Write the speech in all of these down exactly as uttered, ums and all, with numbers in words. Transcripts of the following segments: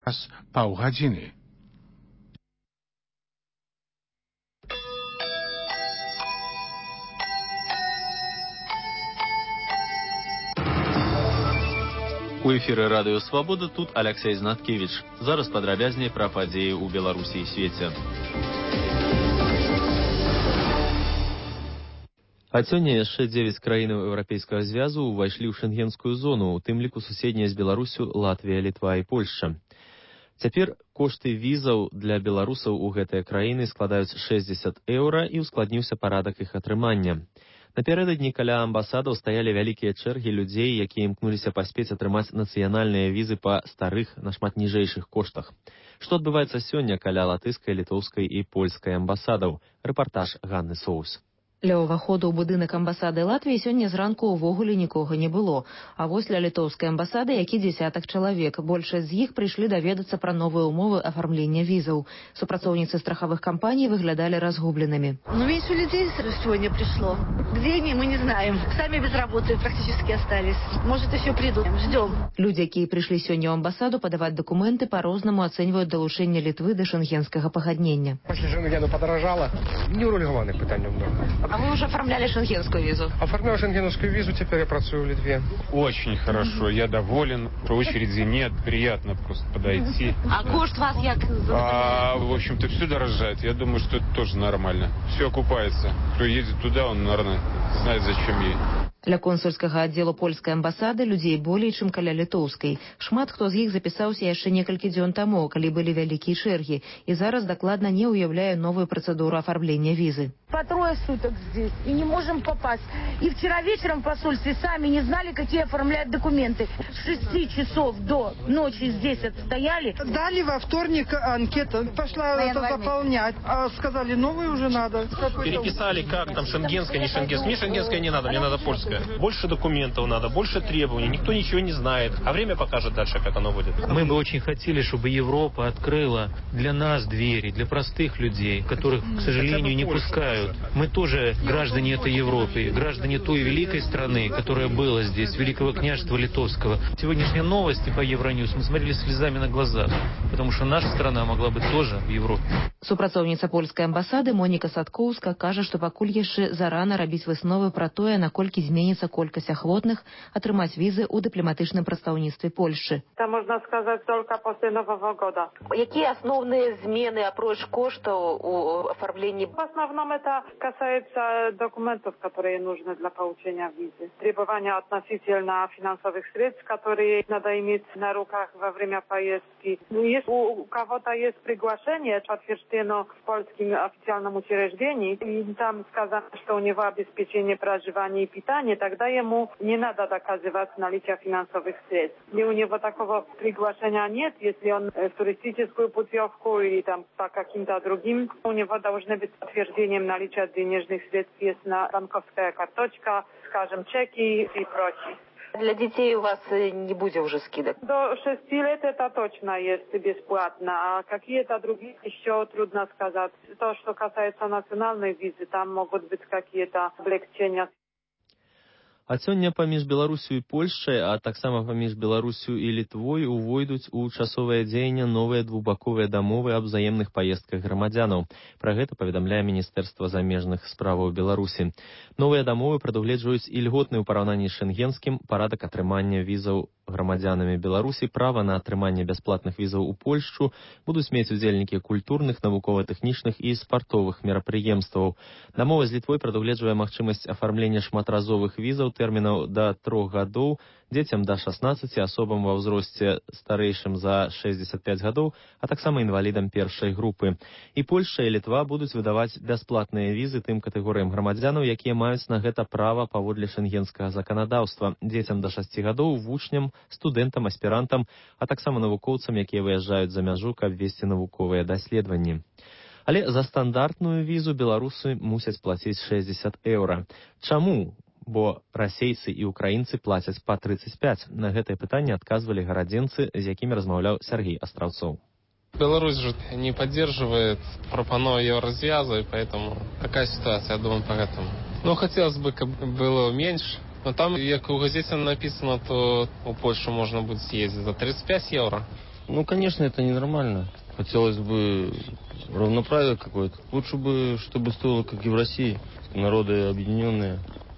Час паўгадзіны. У эфіры радыё Свабода, тут Алексей Знаткевич. Зараз падрабязней пра падзеі ў Беларусі і свеце. А сёння яшчэ дзевяць краінаў Еўрапейскага звязу ўвайшлі ў шэнгенскую зону, у тым ліку суседнія з Беларусю Латвія, Літва і Польшча. Цяпер кошты візаў для беларусаў у гэтыя краіны складаюць шэсцьдзесят еўра і ускладніўся парадак іх атрымання. Напярэдадні каля амбасадаў стаялі вялікія чэргі людзей, якія імкнуліся паспець атрымаць нацыянальныя візы па старых, нашмат ніжэйшых коштах. Што адбываецца сёння каля латышскай, літоўскай і польскай амбасадаў? Рэпартаж Ганны Соус. Ля ўваходу ў будынак амбасады Латвіі сёння зранку ўвогуле нікога не было. А вось ля літоўскай амбасады які дзесятак чалавек. Большасць з іх прыйшлі даведацца пра новыя ўмовы афармлення візаў. Супрацоўніцы страховых кампаний выглядалі разгубленными. Ну, меньше людей сегодня пришло. Где они, мы не знаем. Сами без работы практически остались. Может, еще придут. Ждем. Люди, якія прыйшлі сёння ў амбасаду падаваць документы, па-рознаму ацэньваюць далучэнне Літвы да шэнгенскага пагаднення. Пасля шэнгену подорожало. Неурегулированных пытаний много. А вы уже оформляли шенгенскую визу? Оформлял шенгенскую визу, теперь я працую в Литве. Очень хорошо, я доволен. Очереди нет, приятно просто подойти. А кошт вас як? А, в общем-то, все дорожает. Я думаю, что это тоже нормально. Все окупается. Кто едет туда, он, наверное, знает, зачем ей. Ля консульскага аддзелу польскай амбасады людзей болей, чым каля літоўскай. Шмат хто з іх запісаўся яшчэ некалькі дзён таму, калі былі вялікія чэргі, і зараз дакладна не ўяўляе новую працэдуру афармлення візы. По трое суток здесь и не можем попасть. И вчера вечером в посольстве сами не знали, какие оформлять документы. С шести часов до ночи здесь отстояли. Дали во вторник анкету, пошла это заполнять, а сказали, новую уже надо. Переписали, как там шенгенская, не шенгенская. Мне шенгенская не надо, мне надо польская. Больше документов надо, больше требований, никто ничего не знает. А время покажет дальше, как оно будет. Мы бы очень хотели, чтобы Европа открыла для нас двери, для простых людей, которых, к сожалению, не пускают. Мы тоже граждане этой Европы, граждане той великой страны, которая была здесь, Великого княжества Литовского. Сегодняшние новости по Евроньюз мы смотрели слезами на глазах, потому что наша страна могла быть тоже в Европе. Супрацоўніца польскай амбасады Моніка Садкоўска кажа, што пакуль яшчэ зарана рабіць высновы пра тое, наколькі зменіцца колькасць ахвотных атрымаць візы ў дыпламатычным прадстаўніцтве Польшчы. Это можно сказать только после Нового года. Какие основные змены, апроч коштаў у оформлении? В основном это касается документов, которые нужны для получения визы. Требования относительно финансовых средств, которые надо иметь на руках во время поездки. Если у кого-то есть приглашение, подтверждено в польском официальном учреждении, и там сказано, что у него обеспечение проживания и питания, тогда ему не надо доказывать наличие финансовых средств. Если у него такого приглашения нет, если он в туристическую путевку или там по каким-то другим, у него должны быть подтверждением наличия денежных средств, есть на банковская карточка, скажем, чеки и прочее. Для детей у вас не будет уже скидок? До шести лет это точно есть бесплатно, а какие-то другие еще трудно сказать. То, что касается национальной визы, там могут быть какие-то облегчения. А сёння паміж Беларусю і Польшчай, а таксама паміж Беларусю і Літвой увойдуць у часовае дзеянне новыя двухбаковыя дамовы аб взаемных паездках грамадзянаў. Пра гэта паведамляе Міністэрства замежных справаў Беларусі. Новыя дамовы прадугледжваюць ільготны ў параўнанні з шэнгенскім парадак атрымання візаў грамадзянамі Беларусі, права на атрыманне бясплатных візаў у Польшчу будуць мець удзельнікі культурных, навукова-тэхнічных і спартовых мерапрыемстваў. Дамова з Літвой прадугледжвае магчымасць афармлення шматразовых візаў тэрмінаў да трох гадоў, дзецям да шаснаццаці, асобам ва ўзросце старэйшым за шэсцьдзесят пяць гадоў, а таксама інвалідам першай групы. І Польшча і Літва будуць выдаваць бясплатныя візы тым катэгорыям грамадзянаў, якія маюць на гэта права паводле шэнгенскага заканадаўства, дзецям да шасці гадоў, вучням, студэнтам, аспірантам, а таксама навукоўцам, якія выязджаюць за мяжу, каб весці навуковыя даследаванні. Але за стандартную візу беларусы мусяць плаціць шэсцьдзесят еўра. Чаму? Бо расейцы і украінцы плацяць па тридцать пять. На гэтае пытанне адказвалі гарадзенцы, з якімі размаўляў Сергей Астраўцоў. Беларусь же не поддерживает пропанову Еврозвяза, и поэтому такая ситуация, я думаю, поэтому. Но хотелось бы, как было меньше. Но там, как у газеты написано, то у Польши можно будет съездить за тридцать пять евро. Ну, конечно, это ненормально. Хотелось бы равноправия какое-то. Лучше бы, чтобы стоило, как и в России. Народы объединенные.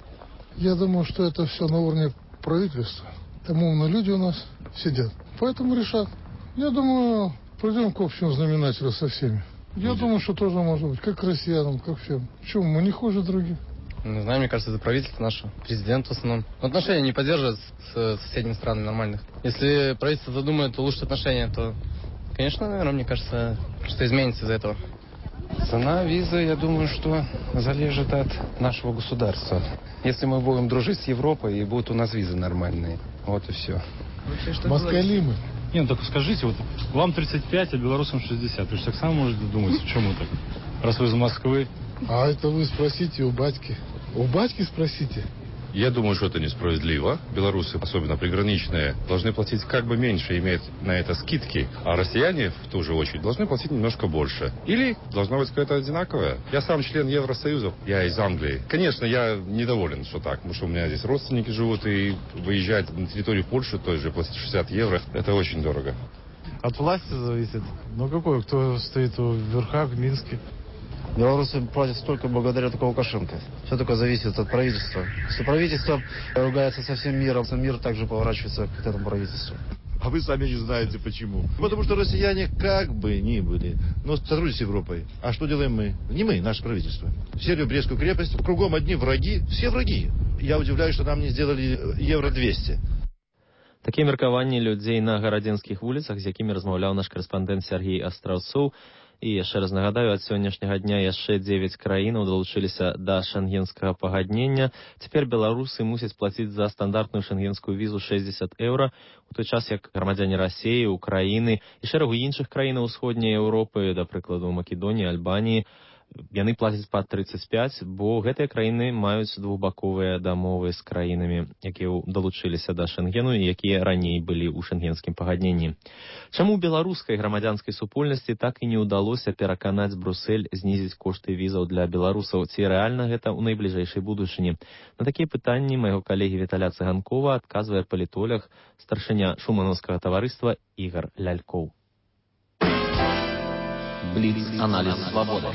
Я думаю, что это все на уровне правительства. Там умные люди у нас сидят. Поэтому решат. Я думаю, придем к общему знаменателю со всеми. Я Будет. думаю, что тоже может быть. Как к россиянам, как всем. Почему? Мы не хуже других. Не знаю, мне кажется, это правительство наше. Президент в основном. Отношения не поддерживают с соседними странами нормальных. Если правительство задумает улучшить отношения, то, конечно, наверное, мне кажется, что изменится из-за этого. Цена визы, я думаю, что залежит от нашего государства. Если мы будем дружить с Европой, и будут у нас визы нормальные. Вот и все. Москали мы. Не, ну так скажите, вот вам тридцать пять, а белорусам шестьдесят. Вы же так сами можете думать, почему так? Раз вы из Москвы. А это вы спросите у батьки. У батьки спросите. Я думаю, что это несправедливо. Белорусы, особенно приграничные, должны платить как бы меньше, иметь на это скидки. А россияне, в ту же очередь, должны платить немножко больше. Или должно быть какое-то одинаковое. Я сам член Евросоюза, я из Англии. Конечно, я недоволен, что так, потому что у меня здесь родственники живут, и выезжать на территорию Польши, то есть платить шестьдесят евро, это очень дорого. От власти зависит. Ну какой, кто стоит у верха в Минске? Белорусы платят столько благодаря только Лукашенко. Все только зависит от правительства. Если правительство ругается со всем миром, то мир также поворачивается к этому правительству. А вы сами не знаете почему. Потому что россияне как бы ни были, но сотрудничают с Европой. А что делаем мы? Не мы, наше правительство. Сербию, Брестскую крепость, кругом одни враги, все враги. Я удивляюсь, что нам не сделали евро двести. Такія меркаванні людзей на гарадзенскіх вуліцах, з якімі размаўляў наш карэспандэнт Сергей Астраўцоў. І яшчэ раз нагадаю, ад сённяшняга дня яшчэ дзевяць краінаў далучыліся да шэнгенскага пагаднення. Цяпер беларусы мусяць плаціць за стандартную шэнгенскую візу шэсцьдзесят еўра, у той час як грамадзяне Расіі, Украіны і шэрагу іншых краінаў усходняй Еўропы, да прыкладу Македоніі, Альбаніі, яны плацяць па тридцать пять, бо гэтыя краіны маюць двухбаковыя дамовы з краінамі, якія далучыліся да Шэнгену і якія раней былі ў шэнгенскім пагадненні. Чаму беларускай грамадзянскай супольнасці так і не ўдалося пераканаць Брюссель знізіць кошты візаў для беларусаў? Ці рэальна гэта ў найбліжэйшай будучыні? На такія пытанні майго калегі Віталя Цыганкова адказвае палітолог, старшыня Шумановскага таварыства Ігар Лялькоў. Бліц-аналіз свабоды.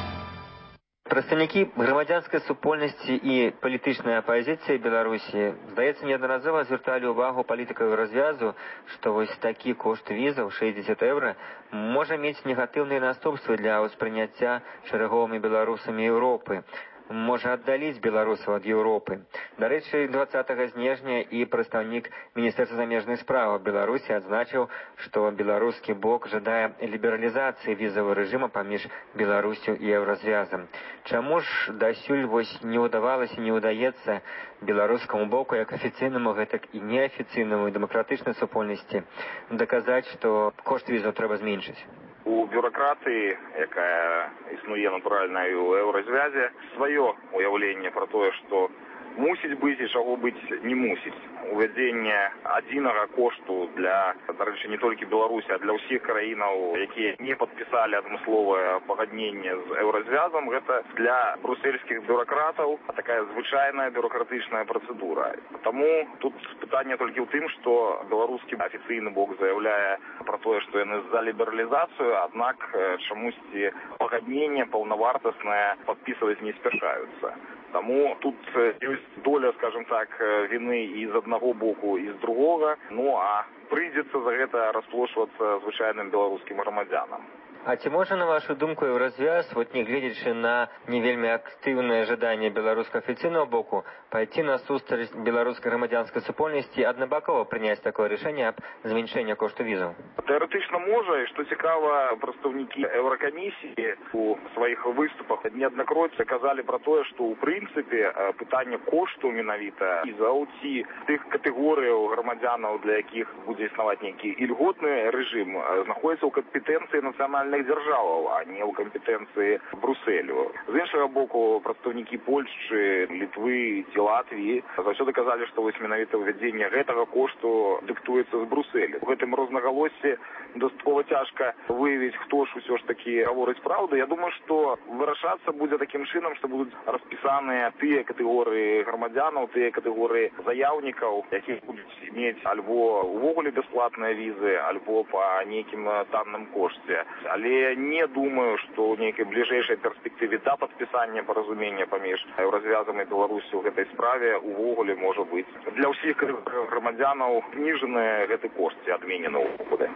Прадстаўнікі грамадзянскай супольнасці і палітычнай апазіцыі Беларусі, здаецца, неаднаразова звярталі ўвагу палітыкаў развязу, што вось такі кошт візаў шэсцьдесят еўра можа мець негатыўныя наступствы для ўспрыняцця шэраговымі беларусамі Еўропы, можа аддаліць беларусаў ад Еўропы. Дарэчы, дваццатага снежня і прадстаўнік Міністэрства замежнай справы Беларусі адзначыў, што беларускі бок жадае лібералізацыі візавага рэжыма паміж Беларусю і Еўразвязам. Чаму ж дасюль вось не ўдавалася, не ўдаецца беларускаму боку, як афіцыйнаму, гэтак і неафіцыйнаму дэмакратычнай супольнасці, даказаць, што кошт візаў трэба зменшыць? У бюрократыі, якая існуе натуральна і ў еўразвязе, сваё уяўленне пра тое, што мусіць быць і чаго быць не мусіць. Увядзенне адзінага кошту для, дарэчы, не толькі Беларусі, а для ўсіх краінаў, якія не падпісалі адмысловае пагадненне з еўразвязам, гэта для брусельскіх бюрократаў такая звычайная бюрократычная працэдура. Таму тут пытанне толькі ў тым, што беларускі афіцыйны бок заяўляе пра тое, што яны за лібералізацыю, аднак чамусьці пагадненне паўнавартаснае падпісваць не спяшаюцца. Таму тут ёсць доля, скажем так, вины і з аднаго боку, і з другога, ну а прыйдзецца за гэта расплошвацца звычайным беларускім грамадзянам. А ці можа, на вашу думку, Еўразвяз, вот не гледзячы на не вельмі актыўнае жаданне беларускага афіцыйнага боку, пайти насустрач беларускай грамадзянскай супольнасці і аднабакова прыняць такое рашэнне аб зменшэнні кошту візаў? Тэарэтычна можа, і што цікава, прадстаўнікі Еўракамісіі у сваіх выступах неаднакроць казалі пра тое, што ў прынцыпе пытанне кошту менавіта візаў ці тых катэгорыяў грамадзянаў, для якіх будзе існаваць нейкі ільготны рэжым, знаходзіцца ў кампетэнцыі нацыянальнай нацыянальных дзяржаваў, а не ў кампетэнцыі Брусэлю. З іншага боку, прадстаўнікі Польшчы, Літвы ці Латвіі заўсёды казалі, што вось менавіта ўвядзенне гэтага кошту дыктуецца з Брусэлю. У гэтым рознагалоссі дастаткова цяжка выявіць, хто ж усё ж такі гаворыць праўду. Я думаю, што вырашацца будзе такім чынам, што будуць распісаныя тыя катэгорыі грамадзянаў, тыя катэгорыі заяўнікаў, якія будуць мець альбо увогуле бясплатныя візы, альбо па нейкім танным кошце. Але не думаю, што ў нейкай бліжэйшай перспектыве да падпісання паразумення паміж Еўразвязам і Беларусі ў гэтай справе увогуле можа быць для ўсіх грамадзянаў зніжаны гэты кошт ці адменены ўвогуле.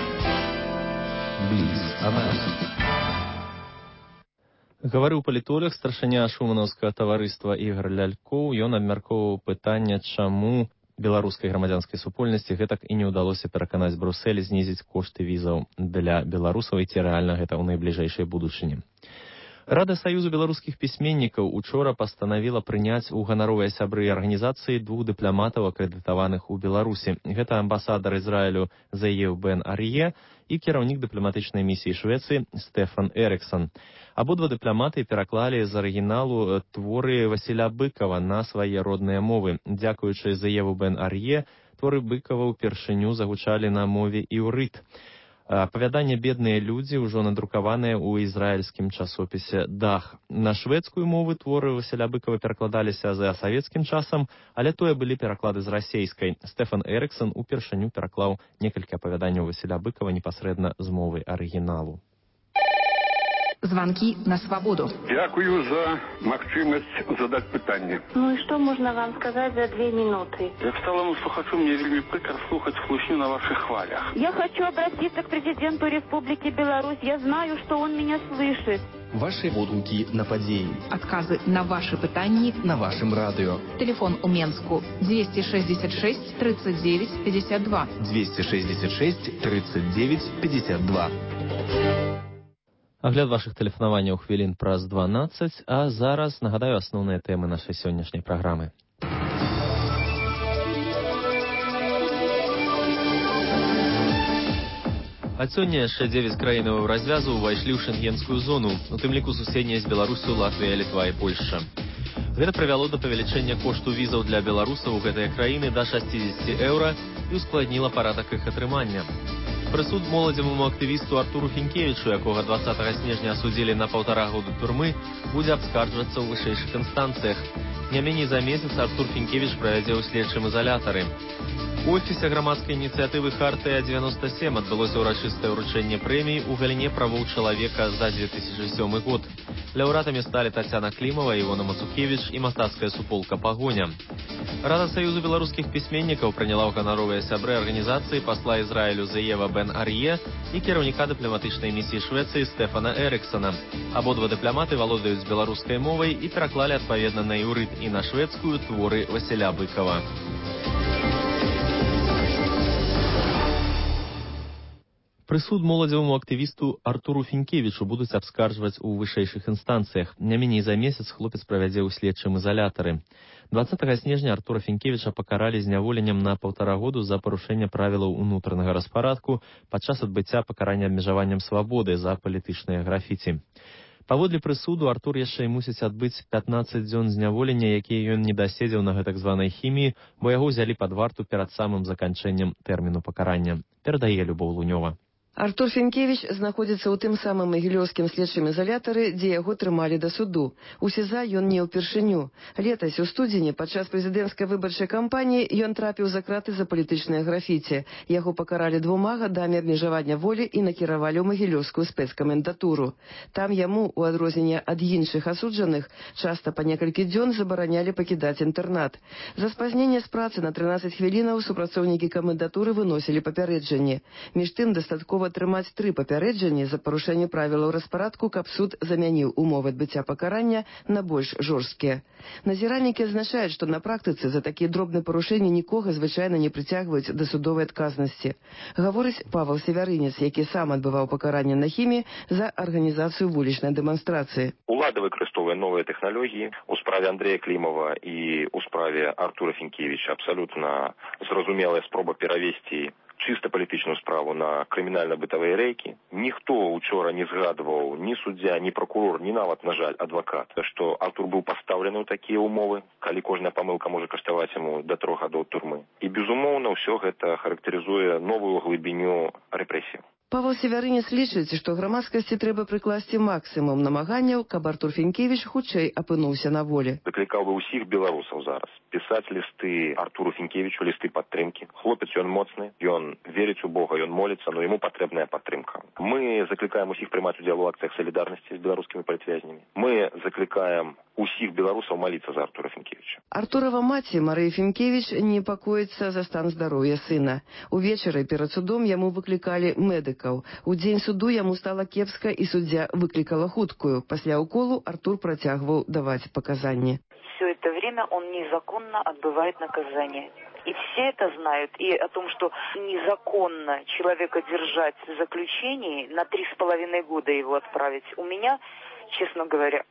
Гаварыў палітолог, старшыня шуманаўскага таварыства Ігар Лялькоў. Ён абмяркоўваў пытанне, чаму беларускай грамадзянскай супольнасці гэтак і не ўдалося пераканаць Брусэль знізіць кошты візаў для беларусаў, і ці рэальна гэта ў найбліжэйшай будучыні. Рада Саюзу беларускіх пісьменнікаў учора пастанавіла прыняць у ганаровыя сябры арганізацыі двух дыпламатаў, акрэдытаваных у Беларусі. Гэта амбасадар Ізраілю Зеев Бен Арье і кіраўнік дыпламатычнай місіі Швецыі Стэфан Эрыксон. Абодва дыпламаты пераклалі з арыгіналу творы Васіля Быкова на свае родныя мовы. Дзякуючы Зееву Бен Арье, творы Быкова ўпершыню загучалі на мове іўрыт. Апавяданне «Бедныя людзі» ўжо надрукаваныя ў ізраільскім часопісе «Дах». На шведскую мову творы Васіля Быкова перакладаліся за савецкім часам, але тое былі пераклады з расейскай. Стэфан Эрыксон упершыню пераклаў некалькі апавяданняў Васіля Быкова непасрэдна з мовы арыгіналу. Звонки на свободу. Дякую за магчымасць задаць пытанне. Ну и что можно вам сказать за две минуты? Як сталому слухачу, мне вельмі прыкра слухаць хлусню на ваших хвалях. Я хочу обратиться к президенту Республики Беларусь. Я знаю, что он меня слышит. Ваши водгукі на падзеі. Отказы на ваши пытанні на вашем радио. Телефон у Менску двести шестьдесят шесть тридцать девять пятьдесят два. двести шестьдесят шесть тридцать девять пятьдесят два. Агляд вашых тэлефанаванняў хвілін праз дванаццаць, а зараз нагадаю асноўныя тэмы нашай сённяшняй праграмы. Ад сёння яшчэ дзевяць краінаў развязу ўвайшлі ў шэнгенскую зону, у тым ліку суседнія з Беларусю, Латвія, Літва і Польшча. Гэта прывяло да павелічэння кошту візаў для беларусаў у гэтыя краіны да шэсцьдзесят еўра і ускладніла парадак іх атрымання. Прысуд моладзеваму актывісту Артуру Фінкевічу, якога дваццатага снежня асудзілі на паўтара году турмы, будзе абскарджвацца ў вышэйшых інстанцыях. Не меней за месяц Артур Фінкевіч правядзе ў следчым изолятары. У офісе грамадскай ініцыятывы «Хартыя дзевяноста сем» адбылося ўрачыстае ўручэнне прэміі ў галіне правоў чалавека за две тысячи сёмы год. Лаўрэатамі сталі Тацяна Клімава, Івона Мацукевіч і мастацкая суполка «Пагоня». Рада Саюзу беларускіх пісьменнікаў прыняла ў ганаровыя сябры арганізацыі пасла Ізраілю Зеева Бен Арье і кіраўніка дыпламатычнай місіі Швецыі Стэфана Эрыксона. Абодва дыпламаты валодаюць беларускай мовай і пераклалі адпаведна на іўрыт і на шведскую творы Васіля Быкова. Прысуд моладзеваму актывісту Артуру Фінкевічу будуць абскарджваць у вышэйшых інстанцыях. Не меней за месяц хлопец правядзе ў следчым изолятары. дваццатага снежня Артура Фінкевіча пакаралі зняволеннем на паўтара году за парушэнне правілаў унутранага распарадку падчас адбыцця пакарання абмежаваннем свабоды за палітычныя графіці. Паводле прысуду Артур яшчэ і мусіць адбыць пятнаццаць дзён зняволення, якія ён не даседзеў на гэтак званай хіміі, бо яго ўзялі пад варту перад самым заканчэннем тэрміну пакарання. Перадае Любоў Лунёва. Артур Фінкевіч знаходзіцца ў тым самым магілёўскім следчым изолятары, дзе яго трымалі да суду. У СІЗА ён не ўпершыню. Летась у студзені падчас прэзідэнцкай выбарчай кампаніі ён трапіў за краты за палітычнае графіці. Яго пакаралі двума гадамі абмежавання волі і накіравалі ў магілёўскую спецкамендатуру. Там яму, у адрозненне ад іншых асуджаных, часта па некалькі дзён забаранялі пакідаць інтэрнат. За спазненне з працы на трынаццаць хвілінаў супрацоўнікі камендатуры выносілі папярэджанні. Між тым дастаткова атрымаць тры папярэджанні за парушэнне правілаў распарадку, каб суд замяніў умовы адбыцця пакарання на больш жорсткія. Назіральнікі адзначаюць, што на практыцы за такія дробныя парушэнні нікога звычайна не прыцягваюць да судовай адказнасці. Гаворыць Павел Севярынец, які сам адбываў пакаранне на хіміі за арганізацыю вулічнай дэманстрацыі. Улада выкарыстоўвае новыя тэхналогіі. У справе Андрэя Клімава і у справе Артура Фінкевіча абсалютна зразумелая спроба перавесці чисто палітычную справу на крымінальна-бытавыя рэйкі. Ніхто учора не згадваў, ні суддзя, ні прокурор, ні нават, на жаль, адвакат, што Артур быў пастаўлены ў такія ўмовы, калі кожная памылка можа каштаваць яму да трох гадоў турмы. І, безумоўна, ўсё гэта характарызуе новую глыбіню рэпрэсій. Павел Севярынец лічыць, што грамадскасці трэба прыкласці максімум намаганняў, каб Артур Фінкевіч хутчэй апынуўся на волі. Заклікаў бы ўсіх беларусаў зараз пісаць лісты Артуру Фінкевічу, лісты падтрымкі. Хлопец ён моцны, ён верыць у Бога, ён моліцца, но яму патрэбная падтрымка. Мы заклікаем усіх прымаць удзел у акцыях салідарнасці з беларускімі палітвязнямі. Мы заклікаем усіх беларусаў маліцца за Артура Фінкевіча. Артурова маці Марыя Фінкевіч непакоіцца за стан здароўя сына. Увечары перад судом яму выклікалі медыкаў. У дзень суду яму стала кепска і суддзя выклікала хуткую. Пасля уколу Артур працягваў даваць паказанні. Все это время он незаконно отбывает наказание. И все это знают. И о том, что незаконно человека держать в заключении, на три с половиной года его отправить, у меня, честно говоря,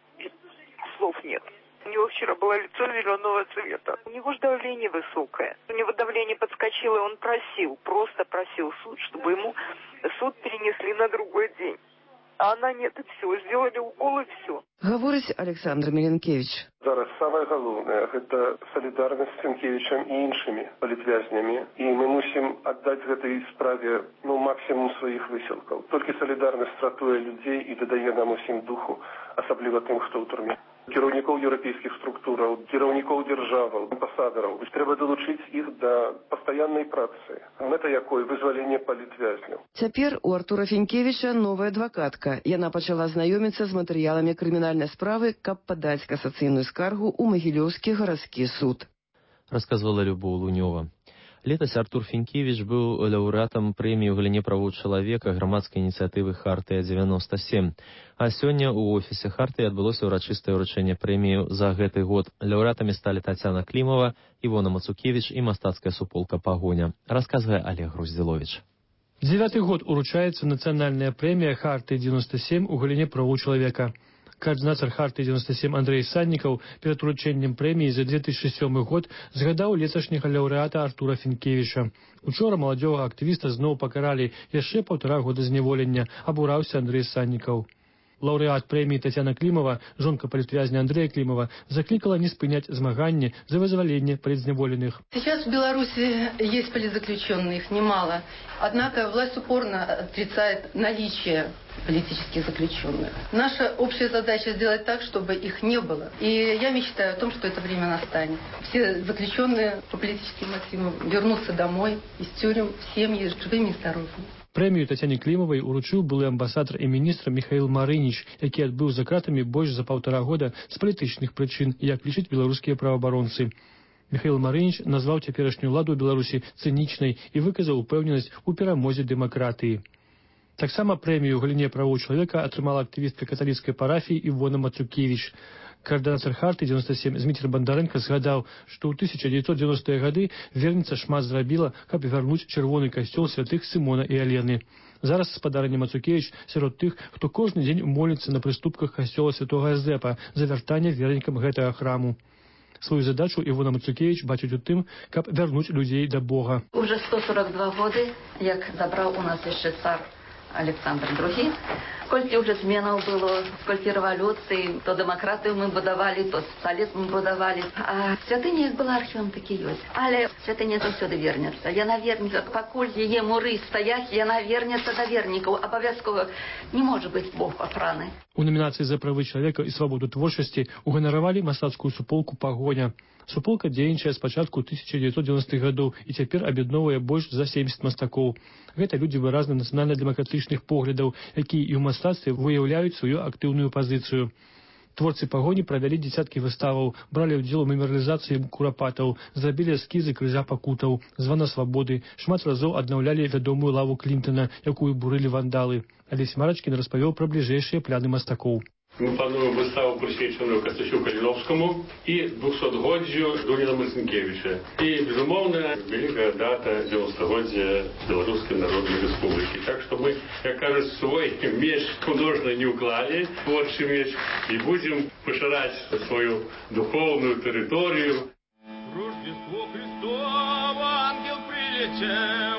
слов нет. У него вчера было лицо зеленого цвета. У него же давление высокое. У него давление подскочило, и он просил, просто просил суд, чтобы ему суд перенесли на другой день. А она нет, и все. Сделали укол, и все. Гаворыць Александр Меленкевич. Зараз самае галоўнае – гэта салідарнасць з Фінкевічам і іншымі палітвязнямі. І мы мусім аддаць гэтай справе ну, максімум сваіх высілкаў. Толькі салідарнасць ратуе людзей і дадае нам усім духу, асабліва тым, хто ў турме. Кіраўнікоў еўрапейскіх структураў, кіраўнікоў дзяржаваў, амбасадараў. Трэба далучыць іх да пастаяннай працы, мэта якой вызваленне палітвязняў. Цяпер у Артура Фінкевіча новая адвакатка. Яна пачала знаёміцца з матэрыяламі крымінальнай справы, каб падаць касацыйную скаргу ў Магілёўскі гарадскі суд. Расказвала Любоў Лунёва. Летась Артур Фінкевіч быў лаўрэатам прэміі ў галіне правоў чалавека грамадскай ініцыятывы «Хартыя дзевяноста сем». А сёння ў офісе «Хартыі» адбылося ўрачыстае ўручэнне прэмію за гэты год. Лаўрэатамі сталі Тацяна Клімова, Івона Мацукевіч і мастацкая суполка «Пагоня». Расказвае Олег Груздзіловіч. Дзевяты год уручаецца нацыянальная прэмія «Хартыя дзевяноста сем» у галіне правоў чалавека. Координатор «Хартыі дзевяноста сем» Андрей Саннікаў перад уручэннем прэміі за две тысячи сёмы год згадаў леташняга лаўрэата Артура Фінкевіча. Учора маладзёвага актывіста зноў пакаралі яшчэ паўтара года зняволення, абураўся Андрей Саннікаў. Лаўрэат прэміі Тацяна Клімова, жонка палітвязня Андрея Климова, закликала не спынять змаганне за вызволение политзневоленных. Сейчас в Беларуси есть политзаключенные, их немало. Однако власть упорно отрицает наличие политических заключенных. Наша общая задача сделать так, чтобы их не было. И я мечтаю о том, что это время настанет. Все заключенные по политическим мотивам вернутся домой из тюрем в семьи живыми и здоровыми. Прэмію Тацяне Клімовай уручыў былы амбасадар і міністр Міхаіл Марыніч, які адбыў за кратамі больш за паўтара года з палітычных прычын, як лічаць беларускія праваабаронцы. Міхаіл Марыніч назваў цяперашнюю ўладу Беларусі цынічнай і выказаў упэўненасць у перамозе дэмакратыі. Таксама прэмію ў галіне правоў чалавека атрымала актывістка каталіцкай парафіі Івона Мацукевіч. Координатор «Хартыі дзевяноста сем» Зміцер Бандарэнка згадаў, што ў тысяча дзевяцьсот дзевяностыя гады верніца шмат зрабіла, каб вярнуць чырвоны касцёл святых Сымона і Алены. Зараз спадарня Мацукевіч сярод тых, хто кожны дзень моліцца на прыступках касцёла святога Азэпа за вяртанне вернікам гэтага храму. Свою задачу Івона Мацукевіч бачыць у тым, каб вярнуць людзей да Бога. Уже сто сорок два годы, як забраў у нас яшчэ цар Александр Другі. Сколькі вже зменаў было, сколькі рэвалюцый, то дэмакратыю мы будавалі, то социалізм мы будавалі. А святыня як была архівам, так і ёсць. Але святыня заўсёды вернецца. Яна вернецца, пакуль яе муры стаяць, яна вернецца да вернікаў. Абавязкова не можа быць Бог охраны. У номінацыі за правы чалавека і свабоду творчасці уганаравалі мастацкую суполку «Пагоня». Суполка дзейнічае з пачатку тысяча дзевяцьсот дзевяностых гадоў і цяпер аб'ядноўвае больш за семьдесят мастакоў. Гэта людзі выразна нацыянальна-дэмакратычных поглядаў, якія і ў мастацтве выяўляюць сваю актыўную пазіцыю. Творцы «Пагоні» правялі дзесяткі выставаў, бралі ўдзел у мемарыялізацыі курапатаў, зрабілі эскізы крыжа пакутаў, звана свабоды, шмат разоў аднаўлялі вядомую лаву Клінтона, якую бурылі вандалы. Алесь Марачкін распавёў пра бліжэйшыя пляны мастакоў. Мы плануем выставу, прысвечаную Костачу Каліновскому и двухсотгоддзю Дуніна Марцінкевіча. И, безумовно, великая дата девяностогодия Белорусской Народной Республики. Так что мы, как кажется, свой меч художественный не уклали, творчий меч, и будем поширать свою духовную территорию. Рождество Христово ангел прилетел,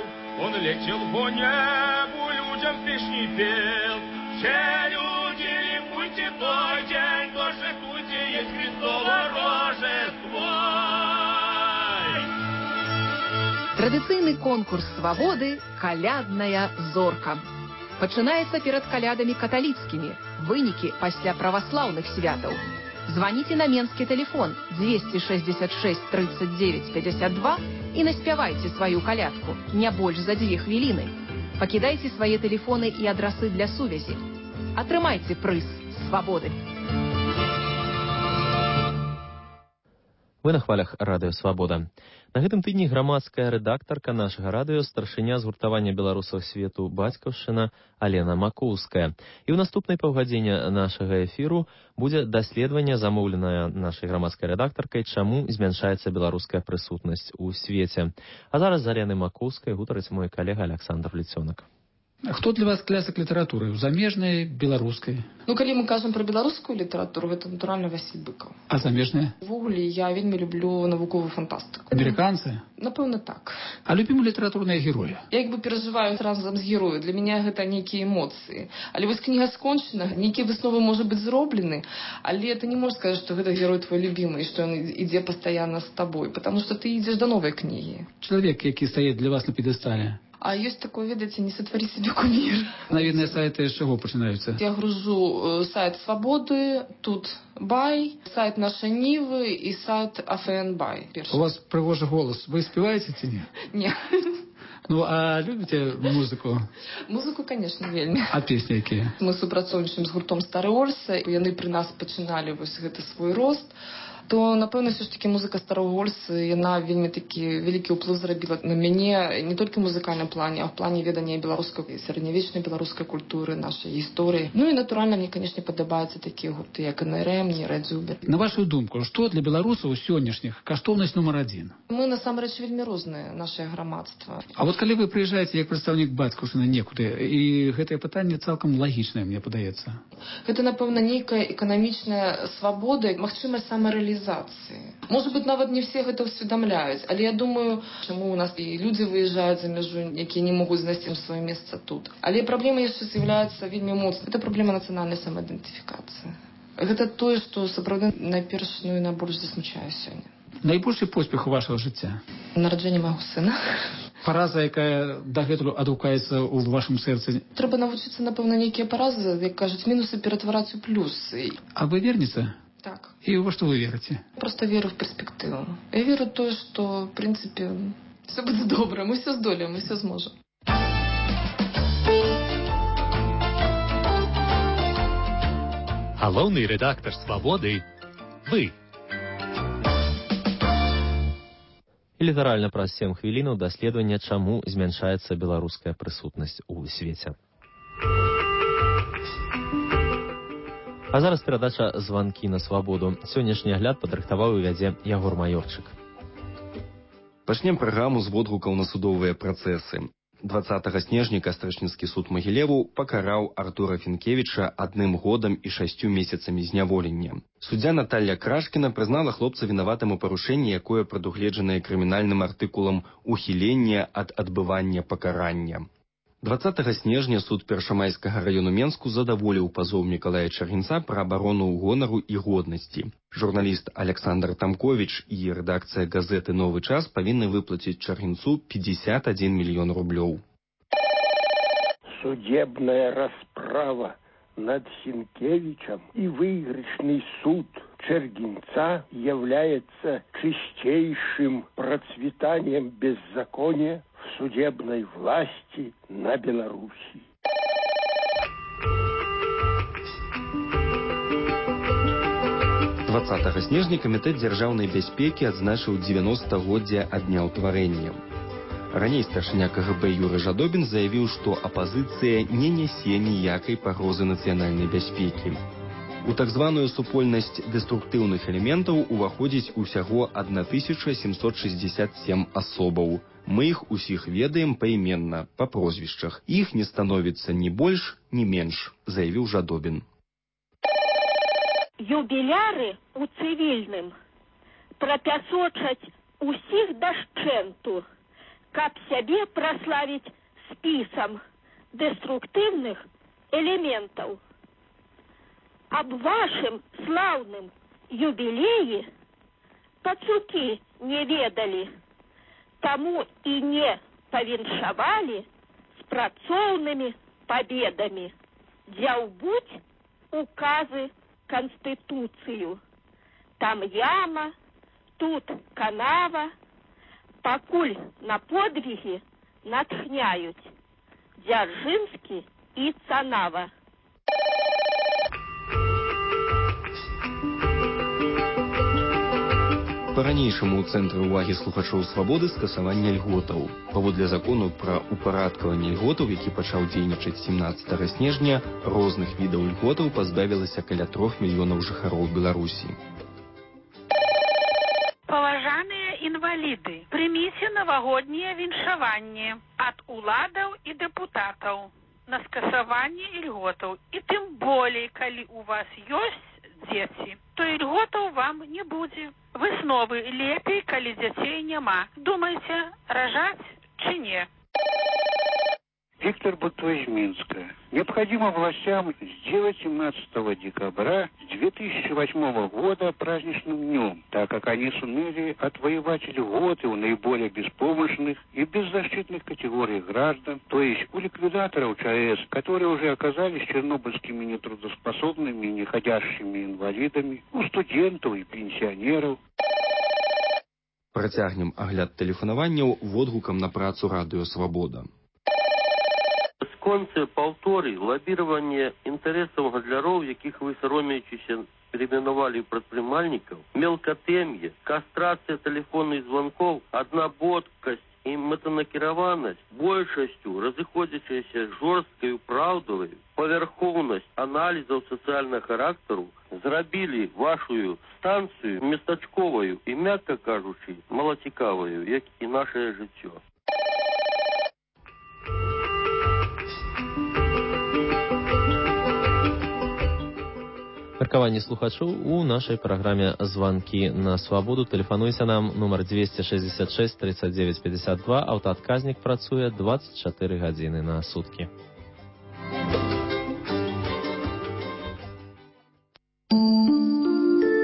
Он летел по небу, людям песни пел. Все люди, ликуйте той день, торжествуйте, есть Христово Рождество. Традыцыйны конкурс свабоды «Калядная зорка». Пачынаецца перад калядамі каталіцкімі, вынікі пасля праваслаўных святаў. Звоните на менскі телефон двести шестьдесят шесть тридцать девять пятьдесят два и наспявайте свою калядку не больш за две хвіліны. Пакідайце свае тэлефоны і адрасы для сувязі. Атрымайце прыз свабоды. Вы на хвалях радыё «Свабода». На гэтым тыдні грамадская рэдактарка нашага радыё, старшыня згуртавання беларусаў свету «Бацькаўшчына» Алена Макоўская. І ў наступнай паўгадзіне нашага эфіру будзе даследаванне, замоўленае нашай грамадскай рэдактаркай, чаму змяншаецца беларуская прысутнасць у свеце. А зараз з Аленай Макоўскай гутарыць мой калега Александр Ліцёнак. Хто для вас клясак літаратуры? Замежнай, беларускай? Ну, калі мы кажам пра беларускую літаратуру, гэта, натуральна, Васіль Быкаў. А замежная? Увогуле, я вельмі люблю навуковую фантастыку. Амерыканцы? Напэўна, так. А любім літаратурныя героі? Я як бы перажываю разам з герою. Для мяне гэта нейкія эмоцыі. Але вось кніга скончана, нейкія высновы, можа быць, зроблены, але ты не можаш сказаць, што гэта герой твой любімы, і што ён ідзе пастаянна з табой, потому што ты ідзеш да новай кнігі. Чалавек, які стаіць для вас на п'едэстале. А ёсць такое, ведаеце, не сотвори себе кумир. Наведныя сайты з чаго пачынаюцца? Я гружу сайт Свабоды, тут Бай, сайт Наша Нівы і сайт АФН Бай. У вас прыгожы голас. Вы спяваеце ці не? Не. Ну, а любіце музыку? Музыку, конечно, вельмі. А песні якія? Мы супрацоўнічаем з гуртом Стары Ольса. Яны пры нас пачыналі вось гэты свой рост. То, напэўна, все ж таки музыка Старого Ольса, яна вельмі такі вялікі ўплыў зрабіла на мяне не толькі ў музыкальным плане, а ў плане ведання беларускай сярэднявечнай беларускай культуры, нашай гісторыі. Ну і натуральна мне, канешне, падабаюцца такія гурты, як эн эр эм, Red Zubir. На вашу думку, што для беларусаў сённяшніх каштоўнасць нумар адзін? Мы насамрэч вельмі розныя, нашае грамадства. А вот калі вы прыязджаеце як прадстаўнік бацькаўшчыны некуды, і гэтае пытанне цалкам лагічнае, мне падаецца. Гэта, напэўна, нейкая эканамічная свабода, магчымасць самарэалізацыі. Может быть, нават не все гэта усведомляюць, але я думаю, чаму у нас і людзі выязджаюць за мяжу, якія не могуць знайсці сваё месца тут. Але праблема яшчэ з'яўляецца вельмі моцнай. Гэта праблема нацыянальнай самаідэнтыфікацыі. Гэта тое, што сапраўды найперш, ну і найбольш засмучае сёння. Найбольшы поспех у вашего жыцця? Нараджэнне майго сына. Параза, якая дагэтуль адгукаецца ў вашым сэрцы? Трэба навучыцца, напэўна, нейкія паразы, як кажуць, мінусы ператвараць у плюсы. А вы верніца? Так. И во что вы верите? Просто верю в перспективу. Я верю в то, что, в принципе, все будет добро. Мы все здолеем, мы все сможем. Галоўны рэдактар «Свабоды» – вы. І літаральна праз сем хвілінаў даследавання, чаму змяншаецца беларуская прысутнасць у свеце. А зараз перадача «Званкі на свабоду». Сённяшні агляд падрыхтаваў і вядзе Ягор Маёрчык. Пачнем праграму з водгукаў на судовыя працэсы. дваццатага снежня Кастрычніцкі суд Магілеву пакараў Артура Фінкевіча адным годам і шасцю месяцамі зняволення. Суддзя Наталля Крашкіна прызнала хлопца вінаватым у парушэнні, якое прадугледжанае крымінальным артыкулам «Ухіленне ад адбывання пакарання». дваццатага снежня суд Першамайскага раёну Менску задаволіў пазоў Мікалая Чаргінца пра абарону гонару і годнасці. Журналіст Александр Тамковіч і рэдакцыя газеты «Новы час» павінны выплаціць Чаргінцу пятьдесят один мільён рублёў. Судебная расправа над Сінкевічем и выигрышный суд Чергинца является чистейшим процветанием беззакония в судебной власти на Беларуси. дваццатага снежня камітэт дзяржаўнай бяспекі адзначыў дзевяностагоддзе ад дня ўтварэння. Раней старшыня ка гэ бэ Юры Жадобін заявіў, што апазіцыя не нясе ніякай пагрозы нацыянальнай бяспекі. У так званую супольнасць дэструктыўных элементаў уваходзіць усяго тысяча сямсот шэсцьдзесят сем асобаў. Мы іх усіх ведаем паіменна, па прозвішчах. Іх не становіцца ні больш, ні менш, заявіў Жадобін. Юбіляры у цывільным прапясочаць усіх дашчэнту, каб сябе праславіць спісам деструктыўных элементаў. Аб вашым слаўным юбілеі пацукі не ведалі, таму і не павіншавалі з працоўнымі пабедамі. Дзяўбуць указы Конституцыю. Там яма, тут канава, пакуль на подвиги натхняють Дзяржинский и Цанава. Па-ранейшаму ў цэнтры ўвагі слухачоў свабоды скасавання льготаў. Паводле закону пра упарадкаванне льготаў, які пачаў дзейнічаць семнаццатага снежня, розных відаў льготаў пазбавілася каля трох мільёнаў жыхароў Беларусі. Паважаныя інваліды, прыміце навагоднія віншаванні ад уладаў і дэпутатаў на скасаванне льготаў. І тым болей, калі у вас ёсць дзеці, то льготаў вам не будзе. Высновы лепей, калі дзяцей няма. Думаеце, ражаць ці не? Виктор Бутуй из Минска. Необходимо властям сделать семнадцатого декабря две тысячи восьмого года праздничным днем, так как они сумели отвоевать льготы у наиболее беспомощных и беззащитных категорий граждан, то есть у ликвидаторов ЧАЭС, которые уже оказались чернобыльскими нетрудоспособными и неходящими инвалидами, у студентов и пенсионеров. Працягнем агляд тэлефанаванняў водгукам на працу радыё «Свабода». Сконцы паўторы лабіраванне інтарэсаў гандляроў, якіх вы саромеючыся перейменовали прадпрымальнікаў, мелкатэм'е, кастрацыя тэлефонных званкоў, аднабодкасць і мэтанакіраванасць, большасцю разыходзячаяся жорсткаю праўдавай, павярхоўнасць аналізаў сацыяльнага характару зрабілі вашую станцыю местачковаю і, мякка кажучы, малацікаваю, як і нашае жыццё. Меркаванне слухачоў у нашай праграме «Званкі на свабоду». Тэлефануйся нам нумар двести шестьдесят шесть тридцать девять пятьдесят два. Аўтаадказнік працуе двадцать чатыры гадзіны на суткі.